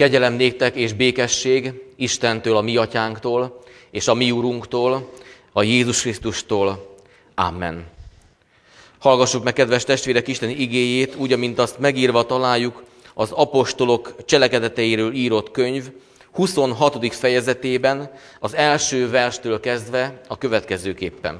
Kegyelem néktek és békesség Istentől, a mi atyánktól, és a mi Urunktól, a Jézus Krisztustól. Amen. Hallgassuk meg, kedves testvérek, Isten igéjét, úgy, amint azt megírva találjuk az apostolok cselekedeteiről írott könyv 26. fejezetében, az első verstől kezdve a következőképpen.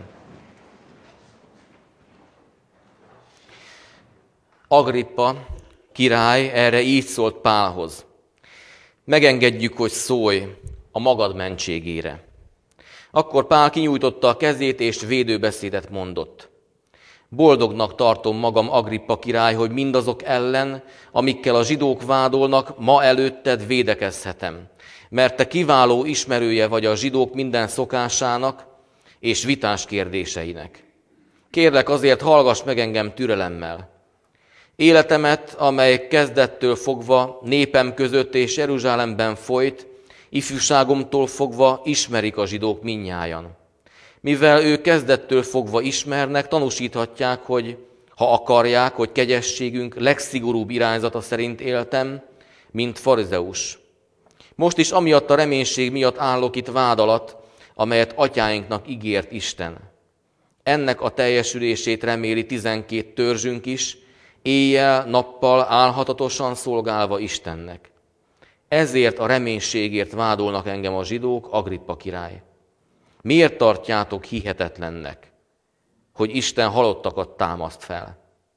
Agrippa király erre így szólt Pálhoz: megengedjük, hogy szólj a magad mentségére. Akkor Pál kinyújtotta a kezét, és védőbeszédet mondott. Boldognak tartom magam, Agrippa király, hogy mindazok ellen, amikkel a zsidók vádolnak, ma előtted védekezhetem, mert te kiváló ismerője vagy a zsidók minden szokásának és vitás kérdéseinek. Kérlek azért, hallgass meg engem türelemmel. Életemet, amely kezdettől fogva népem között és Jeruzsálemben folyt, ifjúságomtól fogva ismerik a zsidók mindnyájan. Mivel ők kezdettől fogva ismernek, tanúsíthatják, hogy ha akarják, hogy kegyességünk legszigorúbb irányzata szerint éltem, mint farizeus. Most is amiatt a reménység miatt állok itt vád alatt, amelyet atyáinknak ígért Isten. Ennek a teljesülését reméli 12 törzsünk is, éjjel-nappal álhatatosan szolgálva Istennek. Ezért a reménységért vádolnak engem a zsidók, Agrippa király. Miért tartjátok hihetetlennek, hogy Isten halottakat támaszt fel?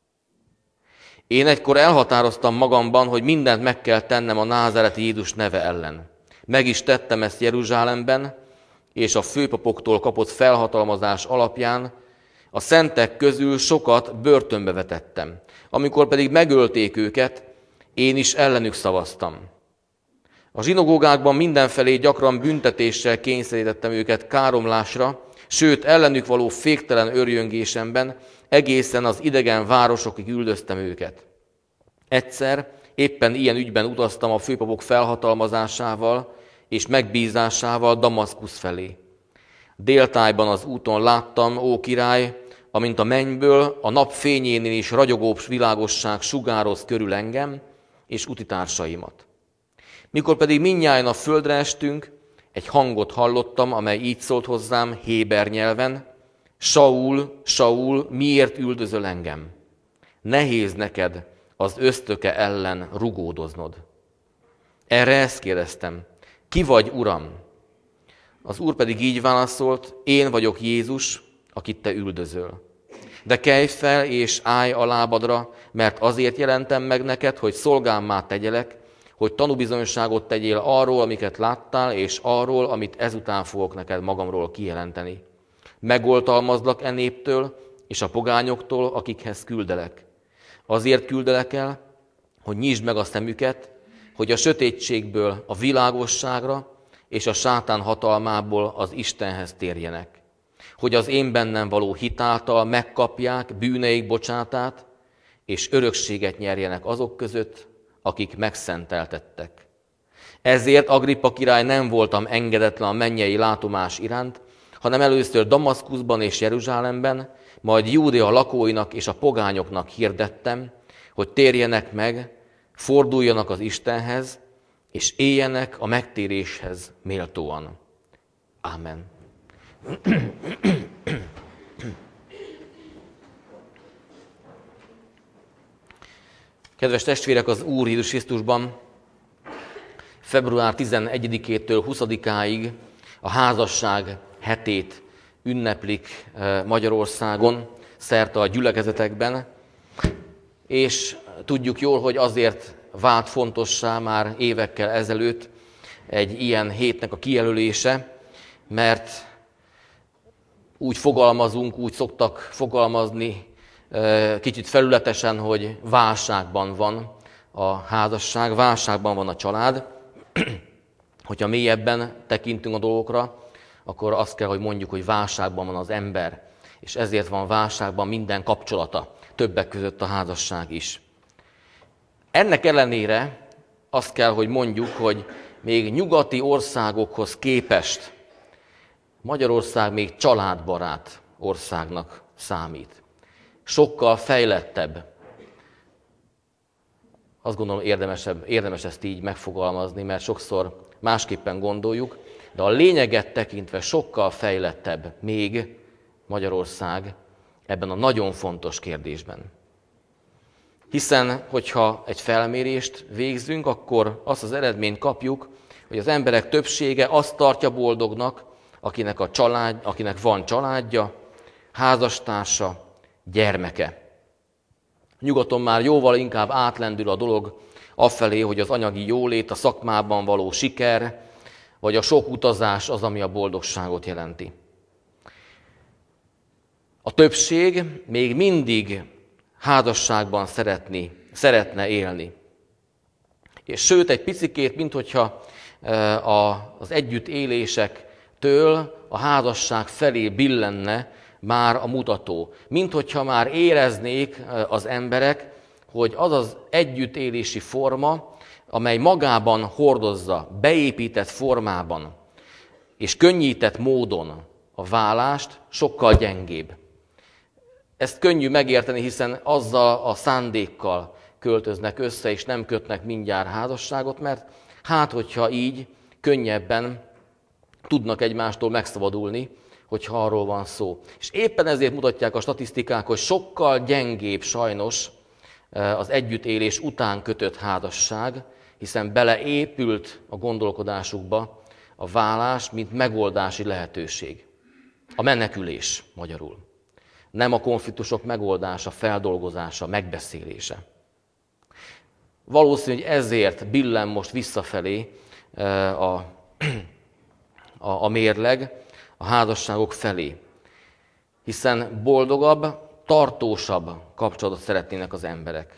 Én egykor elhatároztam magamban, hogy mindent meg kell tennem a názáreti Jézus neve ellen. Meg is tettem ezt Jeruzsálemben, és a főpapoktól kapott felhatalmazás alapján a szentek közül sokat börtönbe vetettem. Amikor pedig megölték őket, én is ellenük szavaztam. A zsinagógákban mindenfelé gyakran büntetéssel kényszerítettem őket káromlásra, sőt ellenük való féktelen őrjöngésemben egészen az idegen városokig üldöztem őket. Egyszer éppen ilyen ügyben utaztam a főpapok felhatalmazásával és megbízásával Damaszkusz felé. Déltájban az úton láttam, ó király, amint a mennyből a nap fényénél is ragyogó világosság sugároz körül engem és utitársaimat. Mikor pedig mindnyájan a földre estünk, egy hangot hallottam, amely így szólt hozzám héber nyelven: Saul, Saul, miért üldözöl engem? Nehéz neked az ösztöke ellen rugódoznod. Erre ezt kérdeztem: ki vagy, Uram? Az Úr pedig így válaszolt: én vagyok Jézus, akit te üldözöl. De kelj fel és állj a lábadra, mert azért jelentem meg neked, hogy szolgámmá tegyelek, hogy tanúbizonyságot tegyél arról, amiket láttál, és arról, amit ezután fogok neked magamról kijelenteni. Megoltalmazlak e néptől és a pogányoktól, akikhez küldelek. Azért küldelek el, hogy nyisd meg a szemüket, hogy a sötétségből a világosságra és a sátán hatalmából az Istenhez térjenek. Hogy az én bennem való hitáltal megkapják bűneik bocsátát, és örökséget nyerjenek azok között, akik megszenteltettek. Ezért, Agrippa király, nem voltam engedetlen a mennyei látomás iránt, hanem először Damaszkuszban és Jeruzsálemben, majd Júdea lakóinak és a pogányoknak hirdettem, hogy térjenek meg, forduljanak az Istenhez, és éljenek a megtéréshez méltóan. Ámen. Kedves testvérek, az Úr Jézus Krisztusban február 11-től 20-áig a házasság hetét ünneplik Magyarországon, szerte a gyülekezetekben, és tudjuk jól, hogy azért vált fontossá már évekkel ezelőtt egy ilyen hétnek a kijelölése, mert úgy fogalmazunk, úgy szoktak fogalmazni kicsit felületesen, hogy válságban van a házasság, válságban van a család. Hogyha mélyebben tekintünk a dolgokra, akkor azt kell, hogy mondjuk, hogy válságban van az ember, és ezért van válságban minden kapcsolata, többek között a házasság is. Ennek ellenére azt kell, hogy mondjuk, hogy még nyugati országokhoz képest Magyarország még családbarát országnak számít. Sokkal fejlettebb azt gondolom érdemes ezt így megfogalmazni, mert sokszor másképpen gondoljuk, de a lényeget tekintve sokkal fejlettebb még Magyarország ebben a nagyon fontos kérdésben. Hiszen, hogyha egy felmérést végzünk, akkor azt az eredményt kapjuk, hogy az emberek többsége azt tartja boldognak, akinek van családja, házastársa, gyermeke. Nyugaton már jóval inkább átlendül a dolog afelé, hogy az anyagi jólét, a szakmában való siker, vagy a sok utazás az, ami a boldogságot jelenti. A többség még mindig házasságban szeretne élni. És sőt, egy picikét, minthogyha az együttélésektől a házasság felé billenne már a mutató. Minthogyha már éreznék az emberek, hogy az az együttélési forma, amely magában hordozza, beépített formában és könnyített módon a válást, sokkal gyengébb. Ezt könnyű megérteni, hiszen azzal a szándékkal költöznek össze, és nem kötnek mindjárt házasságot, mert hogyha így könnyebben tudnak egymástól megszabadulni, hogyha arról van szó. És éppen ezért mutatják a statisztikák, hogy sokkal gyengébb sajnos az együttélés után kötött házasság, hiszen beleépült a gondolkodásukba a válás, mint megoldási lehetőség. A menekülés magyarul. Nem a konfliktusok megoldása, feldolgozása, megbeszélése. Valószínű, hogy ezért billen most visszafelé a mérleg a házasságok felé. Hiszen boldogabb, tartósabb kapcsolatot szeretnének az emberek.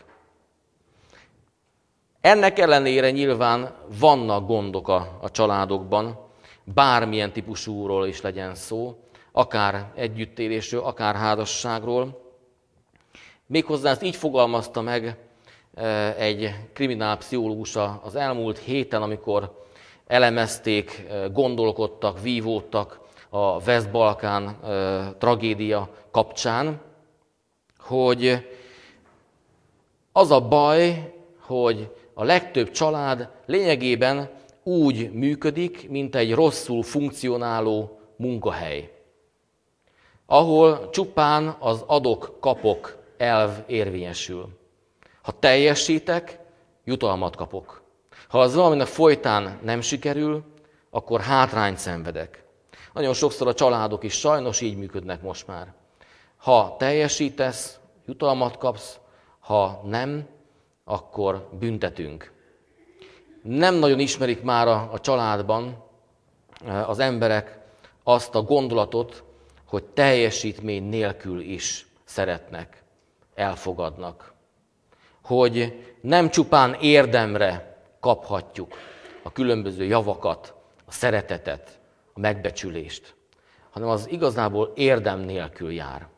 Ennek ellenére nyilván vannak gondok a családokban, bármilyen típusúról is legyen szó, akár együttélésről, akár házasságról. Méghozzá ezt így fogalmazta meg egy kriminálpszichológus az elmúlt héten, amikor elemezték, gondolkodtak, vívódtak a West-Balkán tragédia kapcsán, hogy az a baj, hogy a legtöbb család lényegében úgy működik, mint egy rosszul funkcionáló munkahely, ahol csupán az adok-kapok elv érvényesül. Ha teljesítek, jutalmat kapok. Ha az valaminek folytán nem sikerül, akkor hátrányt szenvedek. Nagyon sokszor a családok is sajnos így működnek most már. Ha teljesítesz, jutalmat kapsz, ha nem, akkor büntetünk. Nem nagyon ismerik már a családban az emberek azt a gondolatot, hogy teljesítmény nélkül is szeretnek, elfogadnak. Hogy nem csupán érdemre kaphatjuk a különböző javakat, a szeretetet, a megbecsülést, hanem az igazából érdem nélkül jár.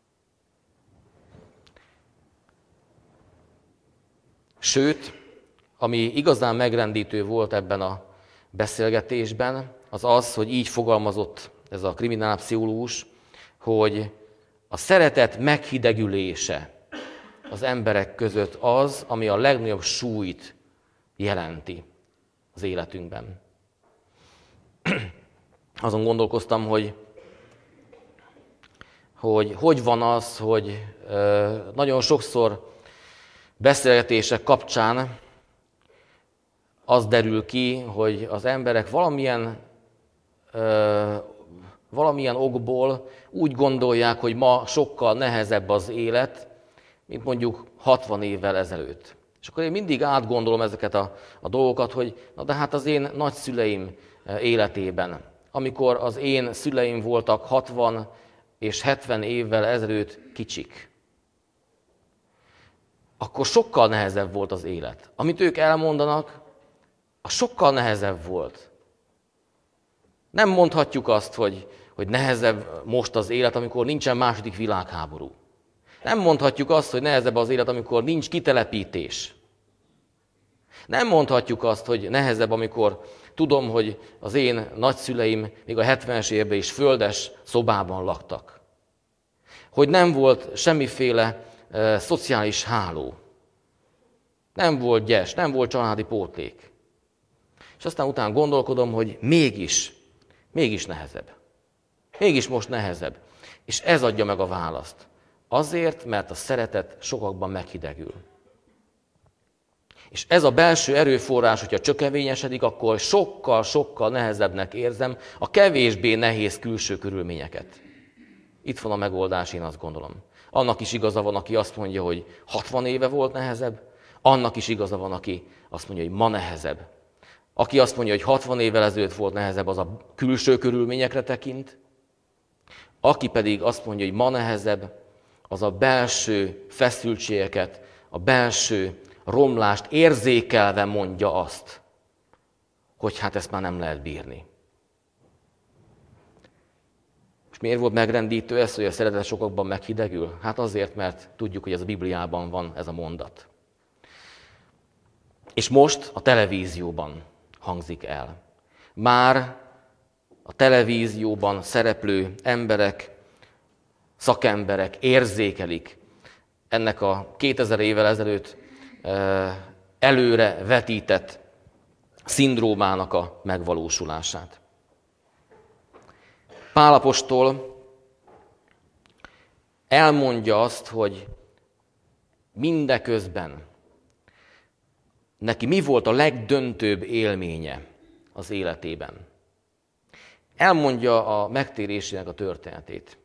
Sőt, ami igazán megrendítő volt ebben a beszélgetésben, az az, hogy így fogalmazott ez a kriminálpszichológus, hogy a szeretet meghidegülése az emberek között az, ami a legnagyobb súlyt jelenti az életünkben. Azon gondolkoztam, hogy van az, hogy nagyon sokszor beszélgetések kapcsán az derül ki, hogy az emberek valamilyen okból úgy gondolják, hogy ma sokkal nehezebb az élet, mint mondjuk 60 évvel ezelőtt. És akkor én mindig átgondolom ezeket a dolgokat, hogy na de hát az én nagyszüleim életében, amikor az én szüleim voltak 60 és 70 évvel ezelőtt kicsik, akkor sokkal nehezebb volt az élet. Amit ők elmondanak, az sokkal nehezebb volt. Nem mondhatjuk azt, hogy nehezebb most az élet, amikor nincsen második világháború. Nem mondhatjuk azt, hogy nehezebb az élet, amikor nincs kitelepítés. Nem mondhatjuk azt, hogy nehezebb, amikor tudom, hogy az én nagyszüleim még a 70-es években is földes szobában laktak. Hogy nem volt semmiféle szociális háló. Nem volt gyes, nem volt családi pótlék. És aztán utána gondolkodom, hogy mégis nehezebb. Mégis most nehezebb. És ez adja meg a választ. Azért, mert a szeretet sokakban meghidegül. És ez a belső erőforrás, hogyha csökevényesedik, akkor sokkal nehezebbnek érzem a kevésbé nehéz külső körülményeket. Itt van a megoldás, én azt gondolom. Annak is igaza van, aki azt mondja, hogy 60 éve volt nehezebb, annak is igaza van, aki azt mondja, hogy ma nehezebb. Aki azt mondja, hogy 60 évvel ezelőtt volt nehezebb, az a külső körülményekre tekint. Aki pedig azt mondja, hogy ma nehezebb, az a belső feszültségeket, a belső romlást érzékelve mondja azt, hogy hát ezt már nem lehet bírni. És miért volt megrendítő ez, hogy a szeretet sokakban meghidegül? Hát azért, mert tudjuk, hogy ez a Bibliában van ez a mondat. És most a televízióban hangzik el. Már a televízióban szereplő emberek, szakemberek érzékelik ennek a 2000 évvel ezelőtt előre vetített szindrómának a megvalósulását. Pál apostol elmondja azt, hogy mindeközben neki mi volt a legdöntőbb élménye az életében. Elmondja a megtérésének a történetét.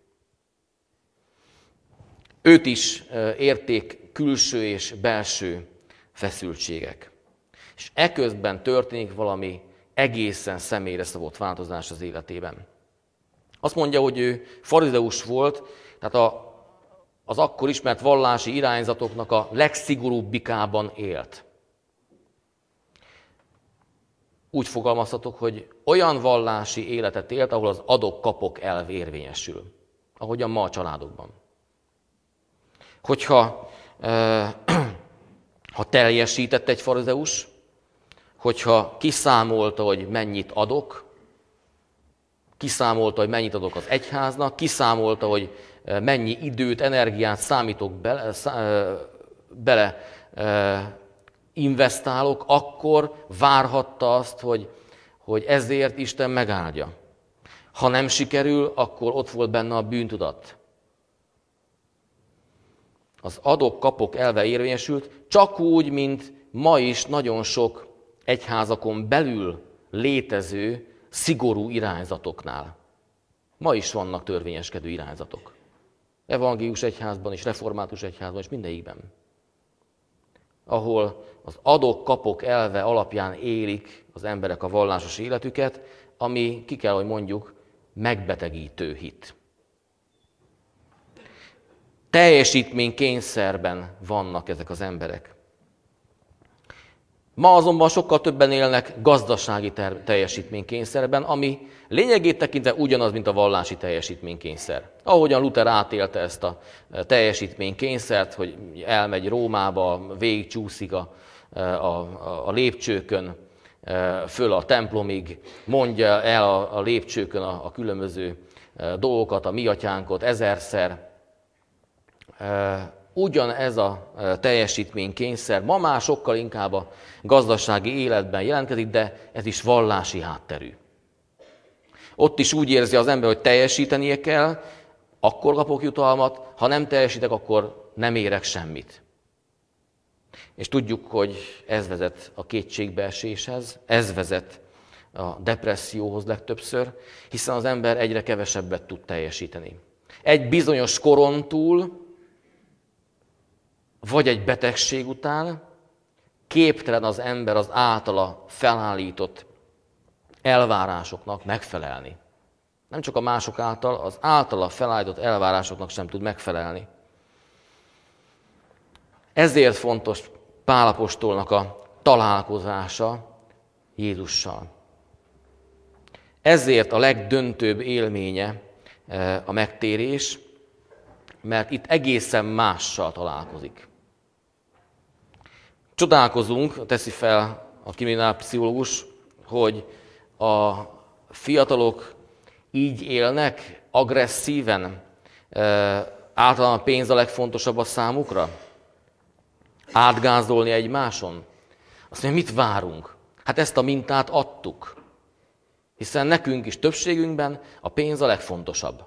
Őt is érték külső és belső feszültségek. És eközben történik valami egészen személyre szabott változás az életében. Azt mondja, hogy ő farizeus volt, tehát az akkor ismert vallási irányzatoknak a legszigorúbbikában élt. Úgy fogalmazhatok, hogy olyan vallási életet élt, ahol az adok-kapok elv érvényesül, ahogyan ma a családokban. Hogyha ha teljesített egy farizeus, hogyha kiszámolta, hogy mennyit adok, kiszámolta, hogy mennyit adok az egyháznak, kiszámolta, hogy mennyi időt, energiát számítok bele investálok, akkor várhatta azt, hogy ezért Isten megáldja. Ha nem sikerül, akkor ott volt benne a bűntudat. Az adok-kapok elve érvényesült, csak úgy, mint ma is nagyon sok egyházakon belül létező szigorú irányzatoknál. Ma is vannak törvényeskedő irányzatok. Evangélius egyházban is, református egyházban is, mindegyikben. Ahol az adok-kapok elve alapján élik az emberek a vallásos életüket, ami, ki kell, hogy mondjuk, megbetegítő hit. Teljesítménykényszerben vannak ezek az emberek. Ma azonban sokkal többen élnek gazdasági teljesítménykényszerben, ami lényegét tekintve ugyanaz, mint a vallási teljesítménykényszer. Ahogyan Luther átélte ezt a teljesítménykényszert, hogy elmegy Rómába, végigcsúszik a lépcsőkön, föl a templomig, mondja el a lépcsőkön a különböző dolgokat, a mi atyánkot 1000-szer. Ugyanez a teljesítménykényszer ma már sokkal inkább a gazdasági életben jelentkezik, de ez is vallási hátterű. Ott is úgy érzi az ember, hogy teljesítenie kell, akkor kapok jutalmat, ha nem teljesítek, akkor nem érek semmit. És tudjuk, hogy ez vezet a kétségbeeséshez, ez vezet a depresszióhoz legtöbbször, hiszen az ember egyre kevesebbet tud teljesíteni. Egy bizonyos koron túl, vagy egy betegség után képtelen az ember az általa felállított elvárásoknak megfelelni. Nem csak a mások által, az általa felállított elvárásoknak sem tud megfelelni. Ezért fontos Pál apostolnak a találkozása Jézussal. Ezért a legdöntőbb élménye a megtérés, mert itt egészen mással találkozik. Csodálkozunk, teszi fel a kriminálpszichológus, hogy a fiatalok így élnek, agresszíven, általában a pénz a legfontosabb a számukra. Átgázolni egymáson? Azt mondja, mit várunk? Hát ezt a mintát adtuk. Hiszen nekünk is többségünkben a pénz a legfontosabb.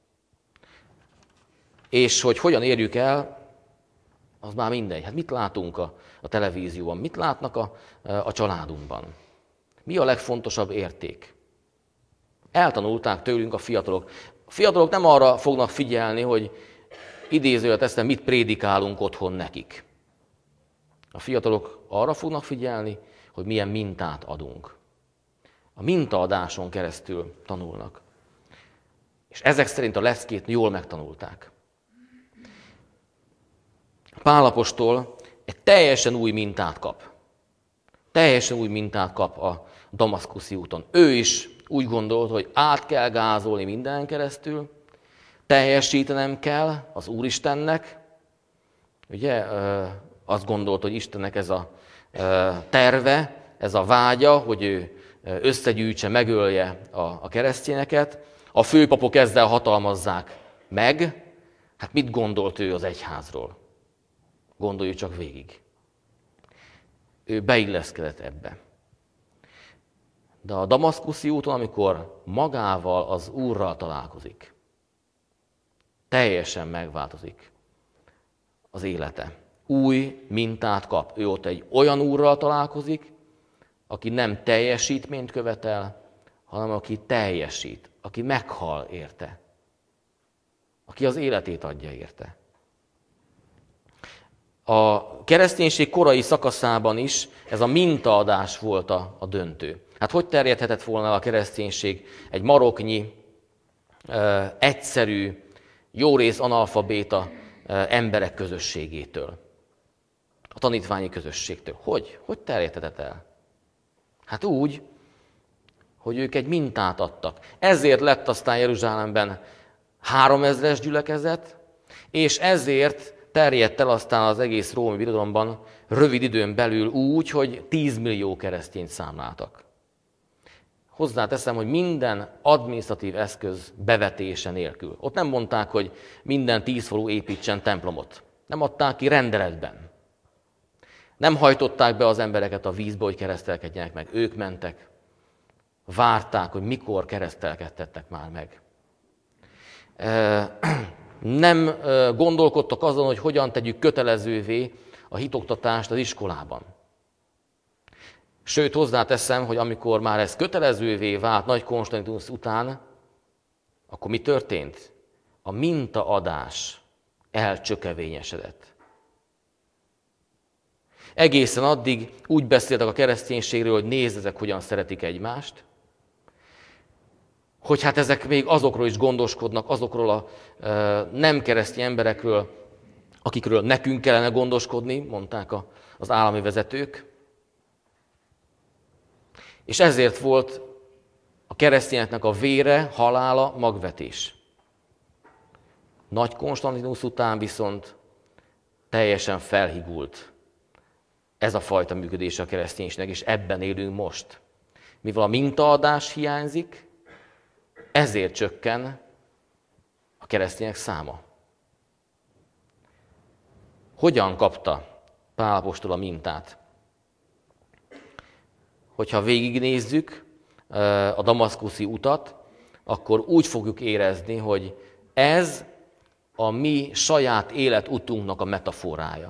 És hogy hogyan érjük el, az már mindegy. Hát mit látunk a televízióban? Mit látnak a családunkban? Mi a legfontosabb érték? Eltanulták tőlünk a fiatalok. A fiatalok nem arra fognak figyelni, hogy idézőjelet teszem, mit prédikálunk otthon nekik. A fiatalok arra fognak figyelni, hogy milyen mintát adunk. A mintaadáson keresztül tanulnak. És ezek szerint a leckét jól megtanulták. Pál apostol egy teljesen új mintát kap. Teljesen új mintát kap a damaszkuszi úton. Ő is úgy gondolt, hogy át kell gázolni minden keresztül, teljesítenem kell az Úristennek. Ugye azt gondolt, hogy Istennek ez a terve, ez a vágya, hogy ő összegyűjtse, megölje a keresztényeket. A főpapok ezzel hatalmazzák meg. Hát mit gondolt ő az egyházról? Gondoljuk csak végig. Ő beilleszkedett ebbe. De a damaszkuszi úton, amikor magával, az Úrral találkozik, teljesen megváltozik az élete. Új mintát kap. Ő ott egy olyan Úrral találkozik, aki nem teljesítményt követel, hanem aki teljesít, aki meghal érte, aki az életét adja érte. A kereszténység korai szakaszában is ez a mintaadás volt a döntő. Hát hogy terjedhetett volna a kereszténység egy maroknyi, egyszerű, jórész analfabéta emberek közösségétől, a tanítványi közösségtől? Hogy terjedhetett el? Hát úgy, hogy ők egy mintát adtak. Ezért lett aztán Jeruzsálemben 3000-es gyülekezet, és ezért terjedt el aztán az egész római birodalomban rövid időn belül úgy, hogy 10 millió keresztényt számláltak. Hozzáteszem, hogy minden adminisztratív eszköz bevetése nélkül. Ott nem mondták, hogy minden 10 falu építsen templomot. Nem adták ki rendeletben. Nem hajtották be az embereket a vízbe, hogy keresztelkedjenek meg. Ők mentek. Várták, hogy mikor keresztelkedtettek már meg. Nem gondolkodtak azon, hogy hogyan tegyük kötelezővé a hitoktatást az iskolában. Sőt, hozzáteszem, hogy amikor már ez kötelezővé vált Nagy Konstantinusz után, akkor mi történt? A mintaadás elcsökevényesedett. Egészen addig úgy beszéltek a kereszténységről, hogy nézd, ezek hogyan szeretik egymást, hogy hát ezek még azokról is gondoskodnak, azokról a nem keresztény emberekről, akikről nekünk kellene gondoskodni, mondták az állami vezetők. És ezért volt a keresztényeknek a vére, halála, magvetés. Nagy Konstantinusz után viszont teljesen felhigult ez a fajta működése a kereszténységnek, és ebben élünk most. Mivel a mintaadás hiányzik, ezért csökken a keresztények száma. Hogyan kapta Pál apostol a mintát? Hogyha végignézzük a damaszkuszi utat, akkor úgy fogjuk érezni, hogy ez a mi saját életutunknak a metaforája.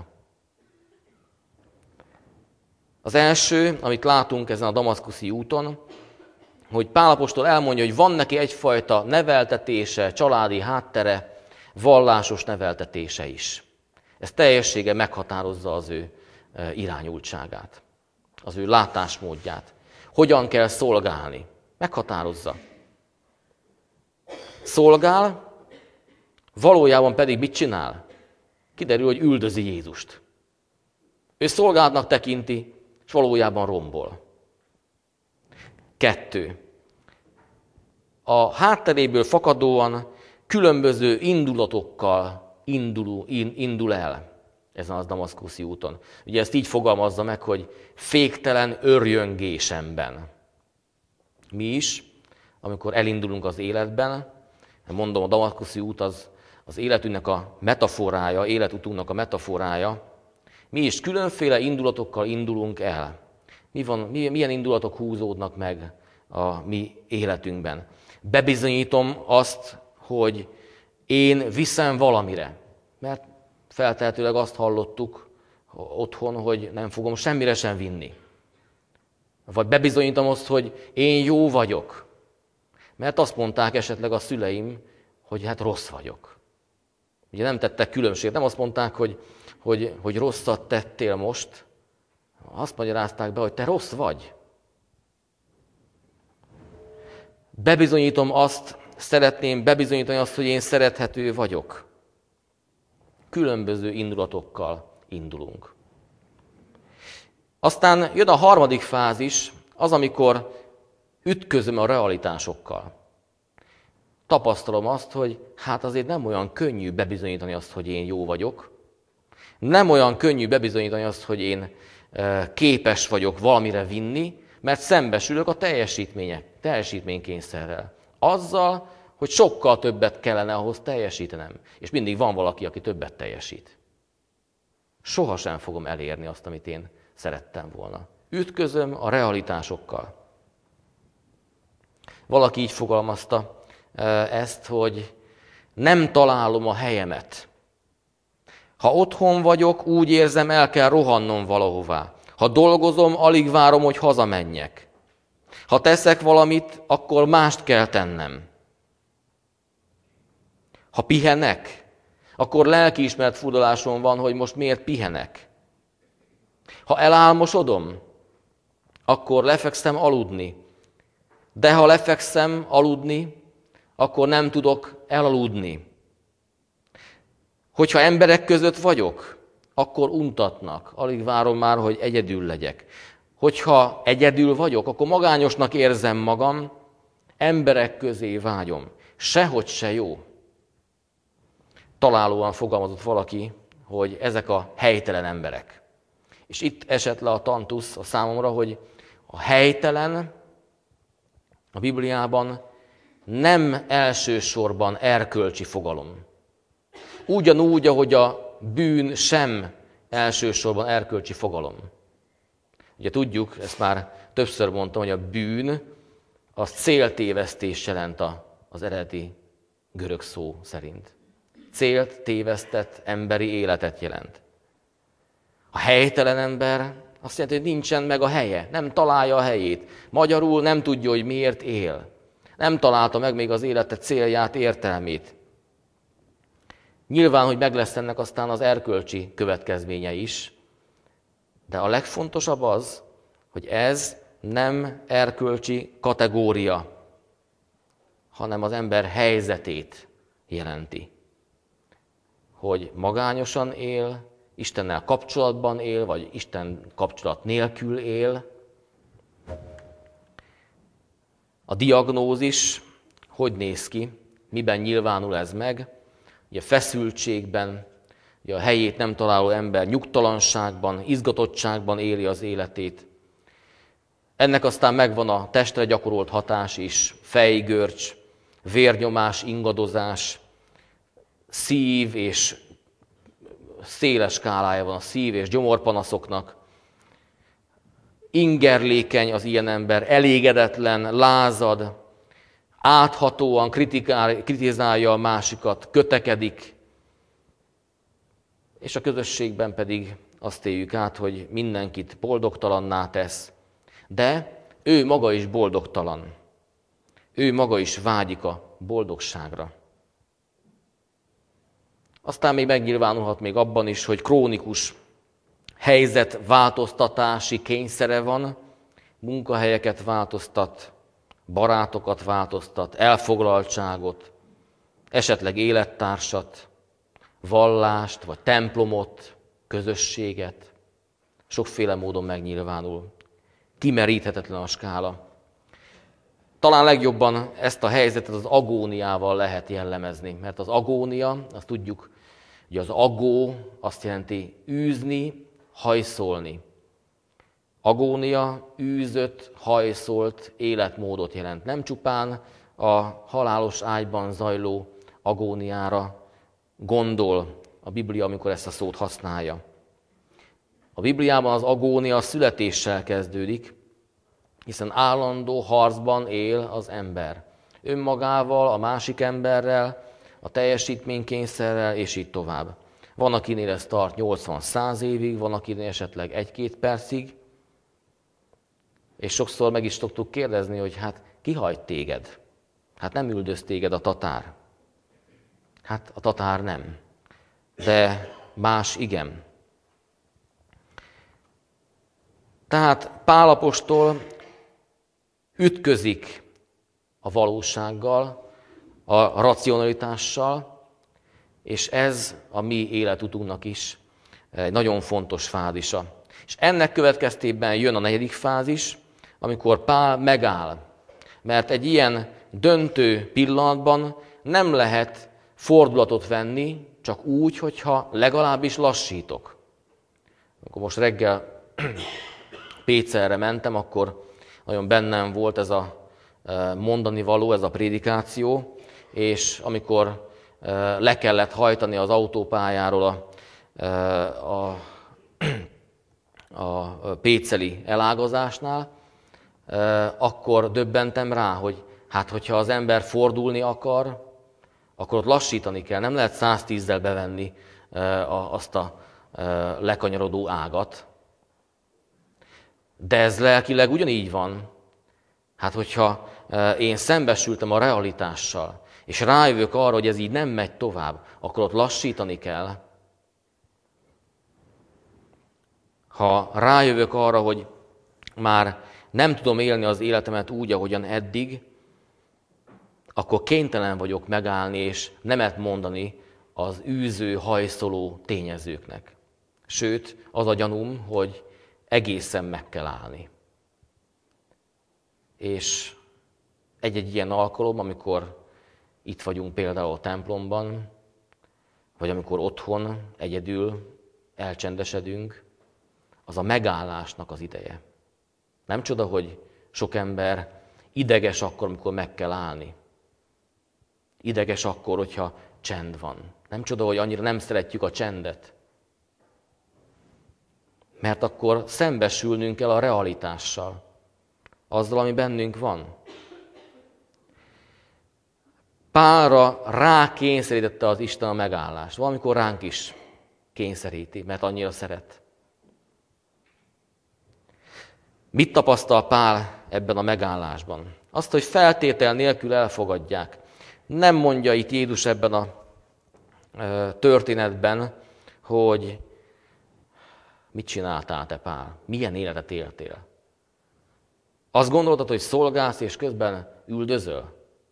Az első, amit látunk ezen a damaszkuszi úton, hogy Pál apostol elmondja, hogy van neki egyfajta neveltetése, családi háttere, vallásos neveltetése is. Ez teljessége meghatározza az ő irányultságát, az ő látásmódját. Hogyan kell szolgálni? Meghatározza. Szolgál, valójában pedig mit csinál? Kiderül, hogy üldözi Jézust. Ő szolgálatnak tekinti, és valójában rombol. 2. A hátteréből fakadóan különböző indulatokkal indul el ezen az damaszkuszi úton. Ugye ezt így fogalmazza meg, hogy féktelen örjöngésemben. Mi is, amikor elindulunk az életben, mondom, a damaszkuszi út az életünknek a metaforája, életutunknak a metaforája, Mi is különféle indulatokkal indulunk el. Milyen indulatok húzódnak meg a mi életünkben. Bebizonyítom azt, hogy én viszem valamire. Mert feltehetőleg azt hallottuk otthon, hogy nem fogom semmire sem vinni. Vagy bebizonyítom azt, hogy én jó vagyok. Mert azt mondták esetleg a szüleim, hogy hát rossz vagyok. Ugye nem tettek különbséget, nem azt mondták, hogy rosszat tettél most, azt magyarázták be, hogy te rossz vagy. Szeretném bebizonyítani azt, hogy én szerethető vagyok. Különböző indulatokkal indulunk. Aztán jön a harmadik fázis, az, amikor ütközöm a realitásokkal. Tapasztalom azt, hogy hát azért nem olyan könnyű bebizonyítani azt, hogy én jó vagyok. Nem olyan könnyű bebizonyítani azt, hogy én képes vagyok valamire vinni, mert szembesülök a teljesítménykényszerrel. Azzal, hogy sokkal többet kellene ahhoz teljesítenem. És mindig van valaki, aki többet teljesít. Sohasem fogom elérni azt, amit én szerettem volna. Ütközöm a realitásokkal. Valaki így fogalmazta ezt, hogy nem találom a helyemet. Ha otthon vagyok, úgy érzem, el kell rohannom valahová. Ha dolgozom, alig várom, hogy hazamenjek. Ha teszek valamit, akkor mást kell tennem. Ha pihenek, akkor lelkiismeret furdalásom van, hogy most miért pihenek. Ha elálmosodom, akkor lefekszem aludni. De ha lefekszem aludni, akkor nem tudok elaludni. Hogyha emberek között vagyok, akkor untatnak. Alig várom már, hogy egyedül legyek. Hogyha egyedül vagyok, akkor magányosnak érzem magam, emberek közé vágyom. Sehogy se jó. Találóan fogalmazott valaki, hogy ezek a helytelen emberek. És itt esett le a tantusz a számomra, hogy a helytelen a Bibliában nem elsősorban erkölcsi fogalom. Ugyanúgy, ahogy a bűn sem elsősorban erkölcsi fogalom. Ugye tudjuk, ezt már többször mondtam, hogy a bűn az céltévesztés jelent az eredeti görög szó szerint. Célt tévesztett emberi életet jelent. A helytelen ember azt jelenti, hogy nincsen meg a helye, nem találja a helyét. Magyarul nem tudja, hogy miért él. Nem találta meg még az élete célját, értelmét. Nyilván, hogy meg lesz ennek aztán az erkölcsi következménye is, de a legfontosabb az, hogy ez nem erkölcsi kategória, hanem az ember helyzetét jelenti. Hogy magányosan él, Istennel kapcsolatban él, vagy Isten kapcsolat nélkül él. A diagnózis hogy néz ki, miben nyilvánul ez meg? Ugye feszültségben, ugye a helyét nem találó ember nyugtalanságban, izgatottságban éli az életét. Ennek aztán megvan a testre gyakorolt hatás is, fejgörcs, vérnyomás, ingadozás, szív és széles skálája van a szív és gyomorpanaszoknak. Ingerlékeny az ilyen ember, elégedetlen, lázad, áthatóan kritizálja a másikat, kötekedik, és a közösségben pedig azt éljük át, hogy mindenkit boldogtalanná tesz, de ő maga is boldogtalan. Ő maga is vágyik a boldogságra. Aztán még megnyilvánulhat még abban is, hogy krónikus helyzetváltoztatási kényszere van, munkahelyeket változtat, barátokat változtat, elfoglaltságot, esetleg élettársat, vallást, vagy templomot, közösséget. Sokféle módon megnyilvánul. Kimeríthetetlen a skála. Talán legjobban ezt a helyzetet az agóniával lehet jellemezni, mert az agónia, azt tudjuk, hogy az agó azt jelenti űzni, hajszolni. Agónia űzött, hajszolt életmódot jelent. Nem csupán a halálos ágyban zajló agóniára gondol a Biblia, amikor ezt a szót használja. A Bibliában az agónia a születéssel kezdődik, hiszen állandó harcban él az ember. Önmagával, a másik emberrel, a teljesítménykényszerrel, és így tovább. Van, akinél ez tart 80-100 évig, van, akinél esetleg 1-2 percig, és sokszor meg is szoktuk kérdezni, hogy hát ki hajt téged? Hát nem üldöz téged a tatár. Hát a tatár nem, de más igen. Tehát Pál apostol ütközik a valósággal, a racionalitással, és ez a mi életutunknak is egy nagyon fontos fázisa. És ennek következtében jön a 4. fázis, amikor Pál megáll, mert egy ilyen döntő pillanatban nem lehet fordulatot venni, csak úgy, hogyha legalábbis lassítok. Akkor most reggel Pécelre mentem, akkor nagyon bennem volt ez a mondani való, ez a prédikáció, és amikor le kellett hajtani az autópályáról a péceli elágazásnál, akkor döbbentem rá, hogy hát hogyha az ember fordulni akar, akkor ott lassítani kell. Nem lehet 110-zel bevenni azt a lekanyarodó ágat. De ez lelkileg ugyanígy van. Hát hogyha én szembesültem a realitással, és rájövök arra, hogy ez így nem megy tovább, akkor ott lassítani kell. Ha rájövök arra, hogy már nem tudom élni az életemet úgy, ahogyan eddig, akkor kénytelen vagyok megállni és nemet mondani az űző, hajszoló tényezőknek. Sőt, az a gyanúm, hogy egészen meg kell állni. És egy-egy ilyen alkalom, amikor itt vagyunk például a templomban, vagy amikor otthon egyedül elcsendesedünk, az a megállásnak az ideje. Nem csoda, hogy sok ember ideges akkor, amikor meg kell állni. Ideges akkor, hogyha csend van. Nem csoda, hogy annyira nem szeretjük a csendet. Mert akkor szembesülnünk kell a realitással, azzal, ami bennünk van. Pálra rákényszerítette az Isten a megállást. Valamikor ránk is kényszeríti, mert annyira szeret. Mit tapasztal Pál ebben a megállásban? Azt, hogy feltétel nélkül elfogadják. Nem mondja itt Jézus ebben a történetben, hogy mit csináltál te, Pál? Milyen életet éltél? Azt gondoltad, hogy szolgálsz és közben üldözöl?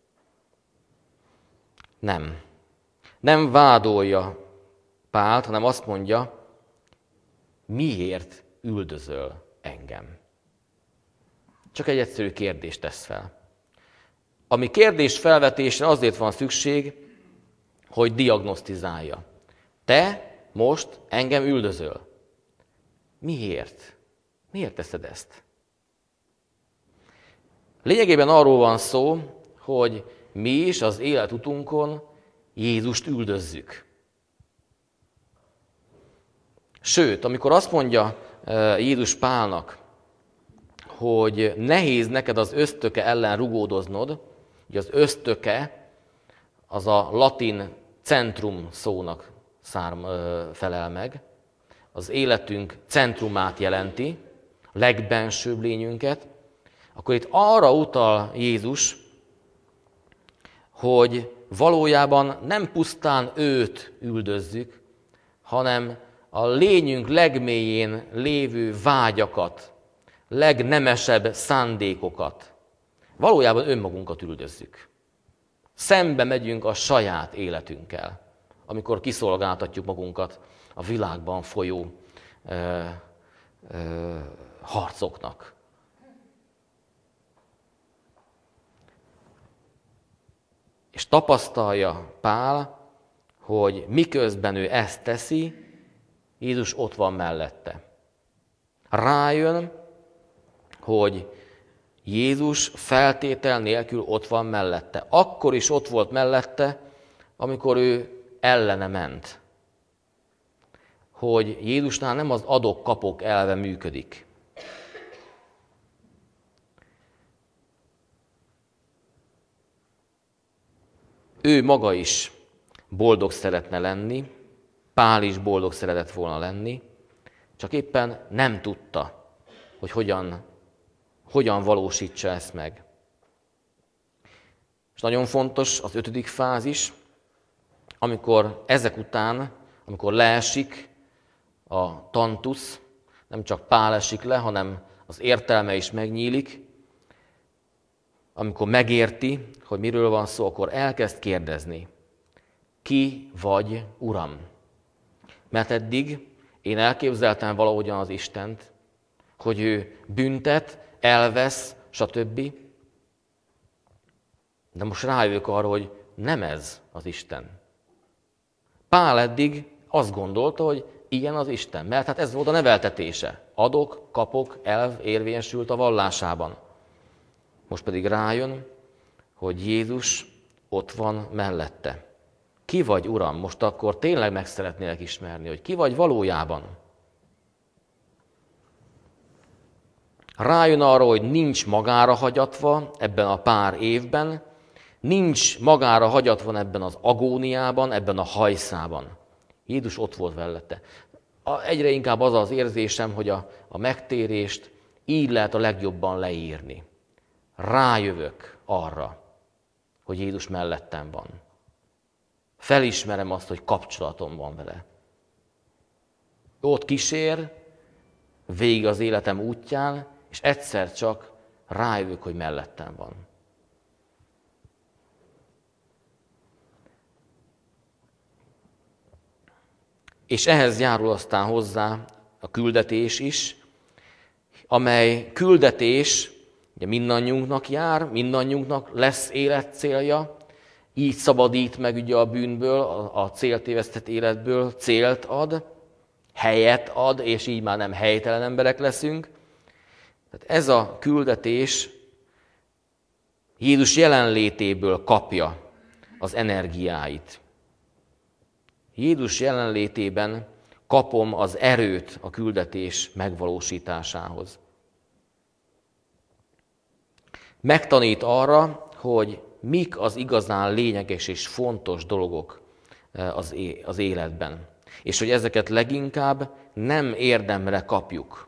Nem. Nem vádolja Pált, hanem azt mondja, miért üldözöl engem? Csak egy egyszerű kérdést tesz fel. Ami kérdés felvetésre azért van szükség, hogy diagnosztizálja. Te most engem üldözöl. Miért? Miért teszed ezt? Lényegében arról van szó, hogy mi is az életutunkon Jézust üldözzük. Sőt, amikor azt mondja Jézus Pálnak, hogy nehéz neked az ösztöke ellen rugódoznod, ugye az ösztöke az a latin centrum szónak felel meg, az életünk centrumát jelenti, legbensőbb lényünket, akkor itt arra utal Jézus, hogy valójában nem pusztán őt üldözzük, hanem a lényünk legmélyén lévő vágyakat, legnemesebb szándékokat. Valójában önmagunkat üldözzük. Szembe megyünk a saját életünkkel, amikor kiszolgáltatjuk magunkat a világban folyó harcoknak. És tapasztalja Pál, hogy miközben ő ezt teszi, Jézus ott van mellette. Rájön, hogy Jézus feltétel nélkül ott van mellette. Akkor is ott volt mellette, amikor ő ellene ment. hogy Jézusnál nem az adok-kapok elve működik. Ő maga is boldog szeretne lenni, Pál is boldog szeretett volna lenni, csak éppen nem tudta, hogy hogyan valósítsa ezt meg. És nagyon fontos az 5. fázis, amikor ezek után, amikor leesik a tantusz, nem csak Pál esik le, hanem az értelme is megnyílik, amikor megérti, hogy miről van szó, akkor elkezd kérdezni. Ki vagy, Uram? Mert eddig én elképzeltem valahogyan az Istent, hogy ő büntet, elvesz, stb. De most rájövök arra, hogy nem ez az Isten. Pál eddig azt gondolta, hogy ilyen az Isten, mert hát ez volt a neveltetése. Adok, kapok, elv érvényesült a vallásában. Most pedig rájön, hogy Jézus ott van mellette. Ki vagy, Uram? Most akkor tényleg meg szeretnélek ismerni, hogy ki vagy valójában. Rájön arra, hogy nincs magára hagyatva ebben a pár évben, nincs magára hagyatva ebben az agóniában, ebben a hajszában. Jézus ott volt mellette. Egyre inkább az az érzésem, hogy a megtérést így lehet a legjobban leírni. Rájövök arra, hogy Jézus mellettem van. Felismerem azt, hogy kapcsolatom van vele. Ott kísér, végig az életem útján, és egyszer csak rájövök, hogy mellettem van. És ehhez járul aztán hozzá a küldetés is, amely küldetés ugye mindannyiunknak jár, mindannyiunknak lesz életcélja, így szabadít meg ugye a bűnből, a céltévesztett életből, célt ad, helyet ad, és így már nem helytelen emberek leszünk. Tehát ez a küldetés Jézus jelenlétéből kapja az energiáit. Jézus jelenlétében kapom az erőt a küldetés megvalósításához. Megtanít arra, hogy mik az igazán lényeges és fontos dolgok az életben. És hogy ezeket leginkább nem érdemre kapjuk.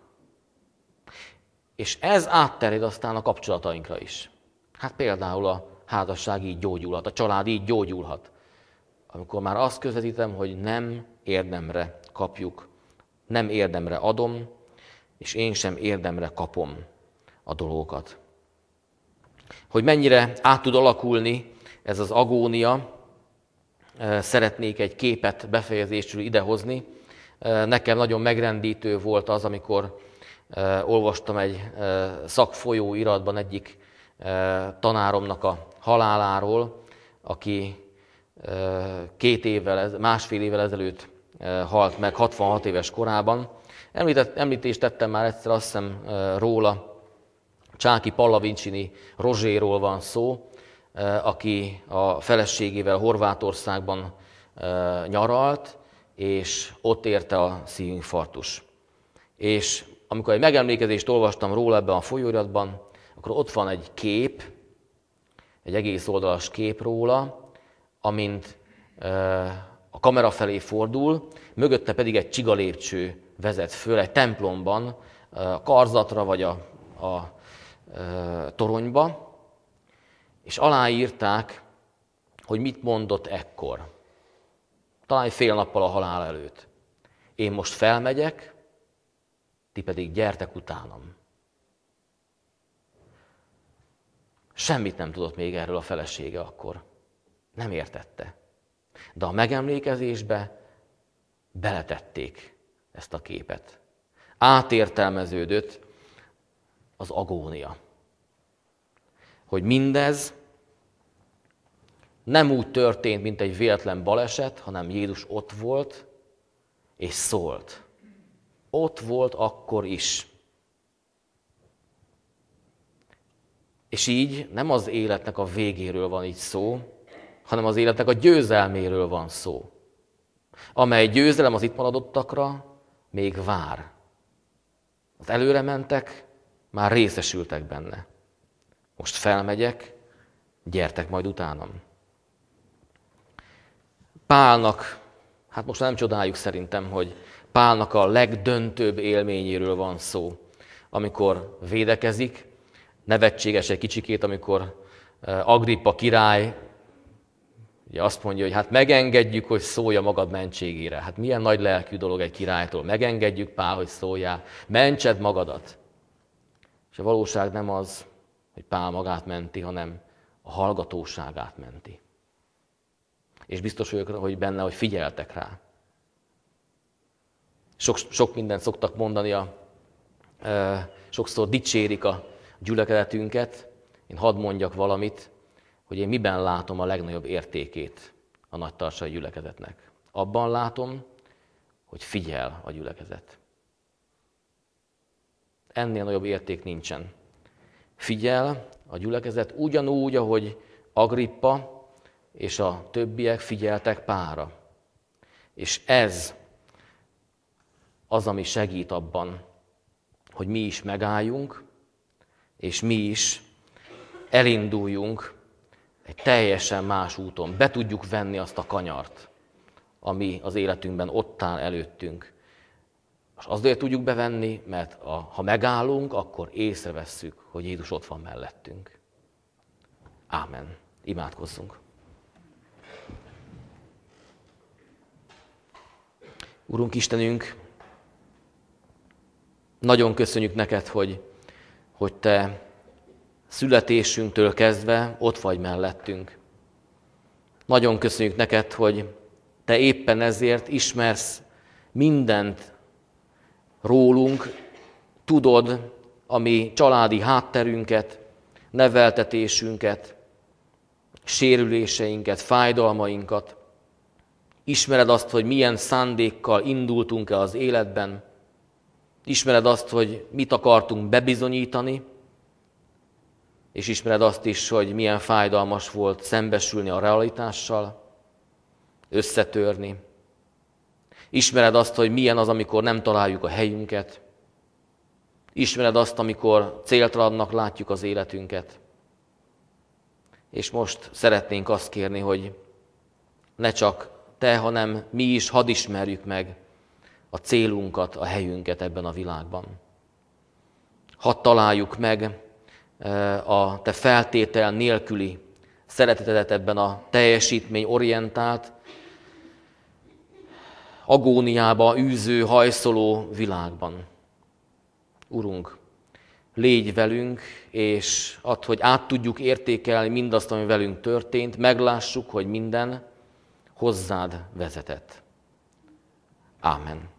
És ez átterjed aztán a kapcsolatainkra is. Hát például a házasság így gyógyulhat, a család így gyógyulhat. Amikor már azt közvetítem, hogy nem érdemre kapjuk, nem érdemre adom, és én sem érdemre kapom a dolgokat. Hogy mennyire át tud alakulni ez az agónia, szeretnék egy képet befejezésül idehozni. Nekem nagyon megrendítő volt az, amikor olvastam egy szakfolyóiratban egyik tanáromnak a haláláról, aki másfél évvel ezelőtt halt meg 66 éves korában. Említést tettem már egyszer, azt hiszem róla, Csáky Pallavincini Rozséról van szó, aki a feleségével Horvátországban nyaralt, és ott érte a szívinfarktus. És amikor egy megemlékezést olvastam róla ebben a folyóiratban, akkor ott van egy kép, egy egész oldalas kép róla, amint a kamera felé fordul, mögötte pedig egy csigalépcső vezet föl egy templomban, a karzatra vagy a toronyba, és aláírták, hogy mit mondott ekkor. Talán fél nappal a halál előtt. Én most felmegyek, ti pedig gyertek utánam. Semmit nem tudott még erről a felesége akkor. Nem értette. De a megemlékezésbe beletették ezt a képet. Átértelmeződött az agónia. Hogy mindez nem úgy történt, mint egy véletlen baleset, hanem Jézus ott volt és szólt. Ott volt akkor is. És így nem az életnek a végéről van így szó, hanem az életnek a győzelméről van szó. amely győzelem az itt maradottakra még vár. Az előre mentek, már részesültek benne. Most felmegyek, gyertek majd utánam. Pálnak, hát most nem csodáljuk szerintem, hogy Pálnak a legdöntőbb élményéről van szó, amikor védekezik, nevetséges egy kicsikét, amikor Agrippa király ugye azt mondja, hogy hát megengedjük, hogy szólj a magad mentségére. Hát milyen nagy lelkű dolog egy királytól. Megengedjük, Pál, hogy szóljál. Mentsed magadat. És a valóság nem az, hogy Pál magát menti, hanem a hallgatóságát menti. És biztos vagyok, hogy benne, hogy figyeltek rá. Sok mindent szoktak mondani, sokszor dicsérik a gyülekezetünket. Én hadd mondjak valamit, hogy én miben látom a legnagyobb értékét a nagytarsai gyülekezetnek. Abban látom, hogy figyel a gyülekezet. Ennél nagyobb érték nincsen. Figyel a gyülekezet ugyanúgy, ahogy Agrippa és a többiek figyeltek Pálra. És ez az, ami segít abban, hogy mi is megálljunk, és mi is elinduljunk egy teljesen más úton. Be tudjuk venni azt a kanyart, ami az életünkben ott áll előttünk. És azért tudjuk bevenni, mert ha megállunk, akkor észrevesszük, hogy Jézus ott van mellettünk. Ámen. Imádkozzunk. Urunk Istenünk, nagyon köszönjük neked, hogy te születésünktől kezdve ott vagy mellettünk. Nagyon köszönjük neked, hogy te éppen ezért ismersz mindent rólunk, tudod a mi családi hátterünket, neveltetésünket, sérüléseinket, fájdalmainkat. Ismered azt, hogy milyen szándékkal indultunk-e az életben. Ismered azt, hogy mit akartunk bebizonyítani, és ismered azt is, hogy milyen fájdalmas volt szembesülni a realitással, összetörni. Ismered azt, hogy milyen az, amikor nem találjuk a helyünket. Ismered azt, amikor céltalannak látjuk az életünket. És most szeretnénk azt kérni, hogy ne csak te, hanem mi is hadd ismerjük meg a célunkat, a helyünket ebben a világban. Hadd találjuk meg a te feltétel nélküli szeretetedet ebben a teljesítményorientált, agóniába űző, hajszoló világban. Urunk, légy velünk, és add, hogy át tudjuk értékelni mindazt, ami velünk történt, meglássuk, hogy minden hozzád vezetett. Ámen.